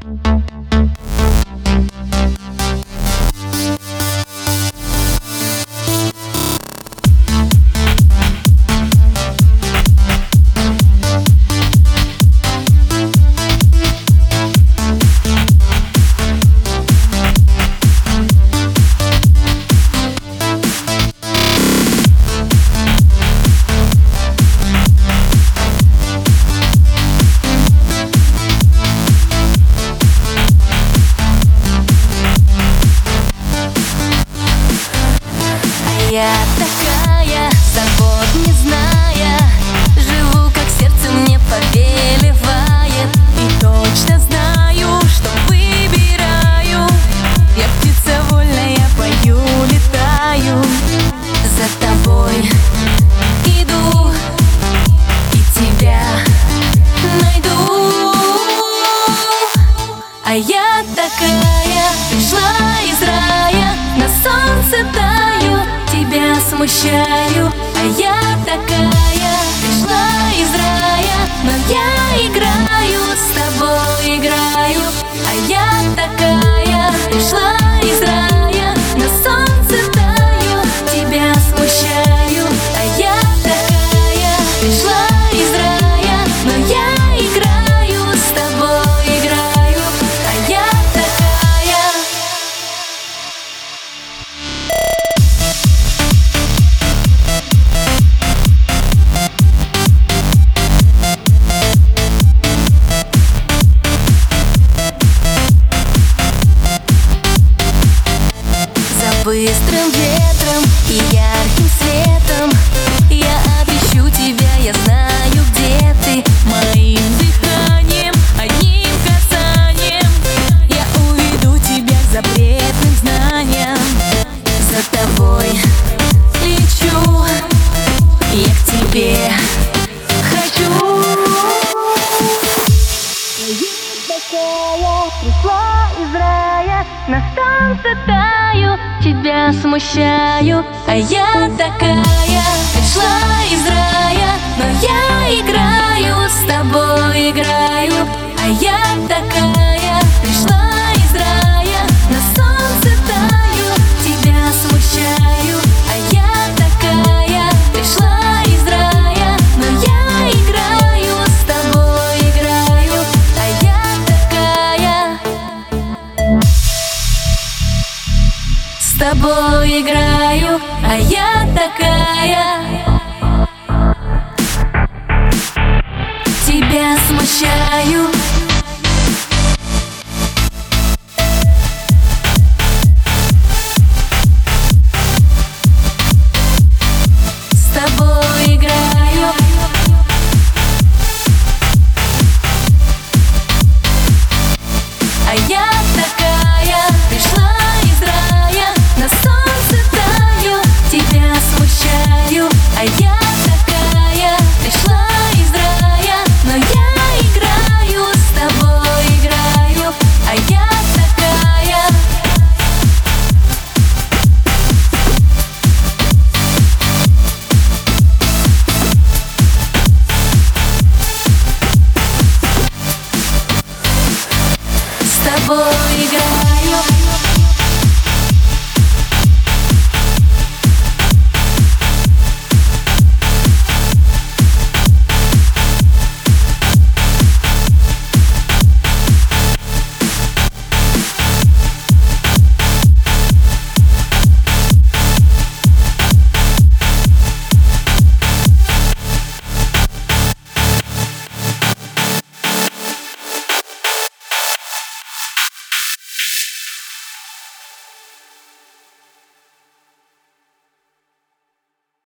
Я такая, забот не зная, живу, как сердце мне повелевает. И точно знаю, что выбираю. Я птица вольная, пою, летаю. За тобой иду и тебя найду. А я такая, пришла из рая, на солнце таю, тебя смущаю. А я такая, пришла из рая, но я играю, с тобой играю. А я такая, пришла из рая, на солнце таю, тебя смущаю. А я такая, пришла из рая, но я играю, с тобой играю. А я такая. Быстрым ветром и ярким светом я отыщу тебя, я знаю, где ты. Моим дыханием, одним касанием я уведу тебя к запретным знаниям. За тобой лечу, я к тебе хочу. Я пришла из рая, на солнце таю, тебя смущаю. А я такая, пришла из рая, но я играю, с тобой играю. А я такая, пришла из рая, на солнце таю, тебя смущаю. А я такая, пришла из рая, но я играю, с тобой играю. А я такая, с тобой играю. А я такая, тебя смущаю. С тобой играю. А я такая, пришла из рая, на солнце таю, тебя смущаю. А я такая, пришла из рая, но я играю, с тобой играю. А я такая. С тобой играю.